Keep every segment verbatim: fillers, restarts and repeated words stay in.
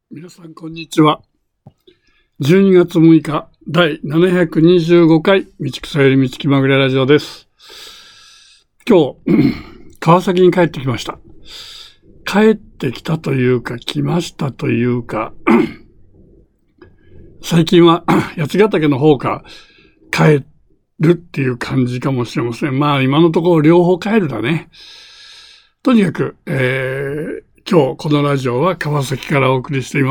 皆さんこんにちは。じゅうにがつむいかだいななひゃくにじゅうごかい道草より道気まぐれラジオです。今日川崎に帰ってきました。帰ってきたというか来ましたというか最近は八ヶ岳の方か帰るっていう感じかもしれません。まあ今のところ両方帰るだね。とにかく、えー今日このラジオは川崎からお送りしています。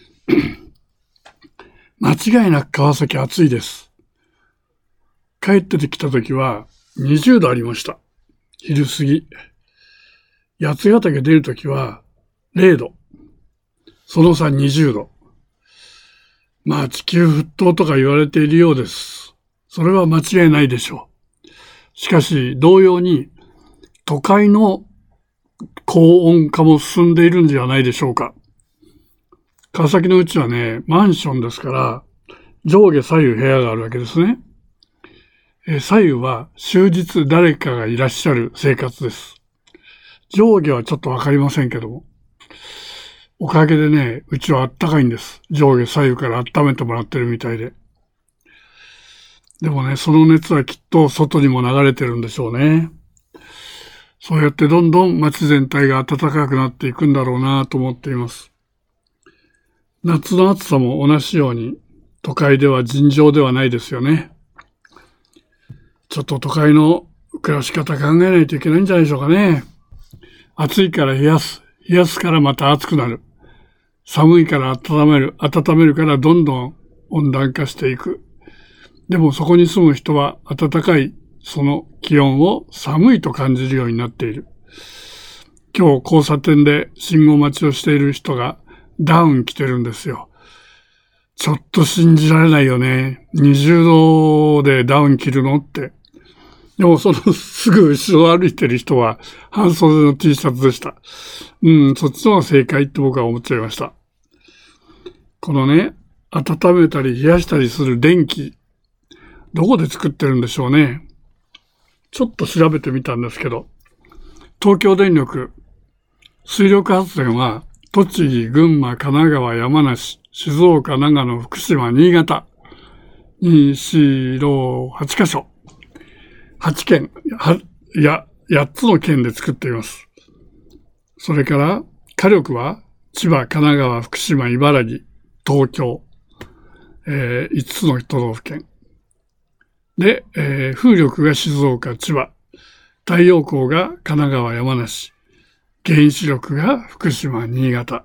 間違いなく川崎暑いです。帰ってきた時はにじゅうどありました。昼過ぎ。八ヶ岳出る時はれいど。その差にじゅうど。まあ地球沸騰とか言われているようです。それは間違いないでしょう。しかし同様に都会の高温化も進んでいるんじゃないでしょうか。川崎のうちはね、マンションですから、上下左右部屋があるわけですね。え左右は終日誰かがいらっしゃる生活です。上下はちょっとわかりませんけども。おかげでね、うちはあったかいんです。上下左右から温めてもらってるみたいで。でもね、その熱はきっと外にも流れてるんでしょうね。そうやってどんどん街全体が暖かくなっていくんだろうなと思っています。夏の暑さも同じように都会では尋常ではないですよね。ちょっと都会の暮らし方考えないといけないんじゃないでしょうかね。暑いから冷やす。冷やすからまた暑くなる。寒いから温める。温めるからどんどん温暖化していく。でもそこに住む人は暖かいその気温を寒いと感じるようになっている。今日交差点で信号待ちをしている人がダウン着てるんですよ。ちょっと信じられないよね。にじゅうどでダウン着るのって。でもそのすぐ後ろを歩いてる人は半袖の T シャツでした。うん、そっちの方が正解って僕は思っちゃいました。このね、温めたり冷やしたりする電気、どこで作ってるんでしょうね。ちょっと調べてみたんですけど、東京電力、水力発電は、栃木、群馬、神奈川、山梨、静岡、長野、福島、新潟、に、よん、ろく、はちかしょ。はちけん、は、や、やっつの県で作っています。それから、火力は、千葉、神奈川、福島、茨城、東京、えー、いつつの都道府県。で、えー、風力が静岡、千葉、太陽光が神奈川、山梨、原子力が福島、新潟。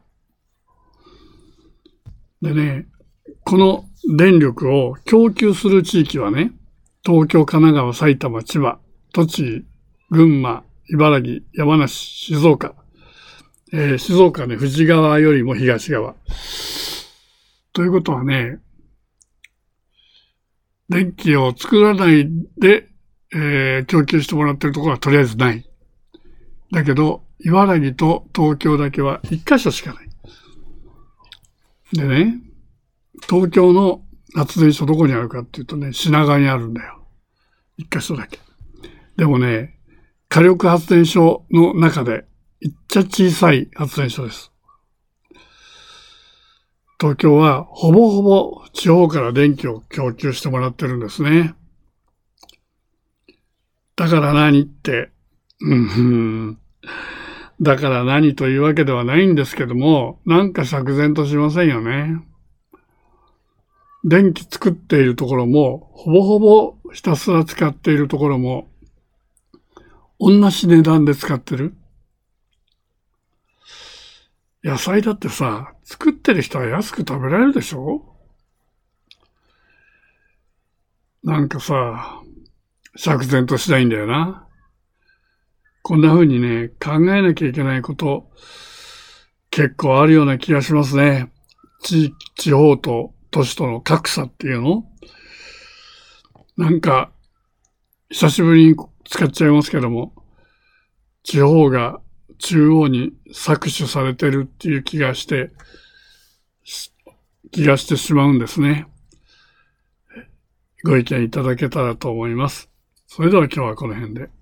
でね、この電力を供給する地域はね、東京、神奈川、埼玉、千葉、栃木、群馬、茨城、山梨、静岡。えー、静岡ね、富士川よりも東側。ということはね、電気を作らないで、えー、供給してもらってるところはとりあえずない。だけど、茨城と東京だけは一箇所しかない。でね、東京の発電所どこにあるかっていうとね、品川にあるんだよ。一箇所だけ。でもね、火力発電所の中で、いっちゃ小さい発電所です。東京はほぼほぼ地方から電気を供給してもらってるんですね。だから何って、うん、だから何というわけではないんですけども、なんか釈然としませんよね。電気作っているところも、ほぼほぼひたすら使っているところも、同じ値段で使ってる。野菜だってさ、作ってる人は安く食べられるでしょ？なんかさ、釈然としないんだよな。こんな風にね、考えなきゃいけないこと、結構あるような気がしますね。地、地方と都市との格差っていうの？なんか、久しぶりに使っちゃいますけども、地方が中央に搾取されてるっていう気がして、気がしてしまうんですね。ご意見いただけたらと思います。それでは今日はこの辺で。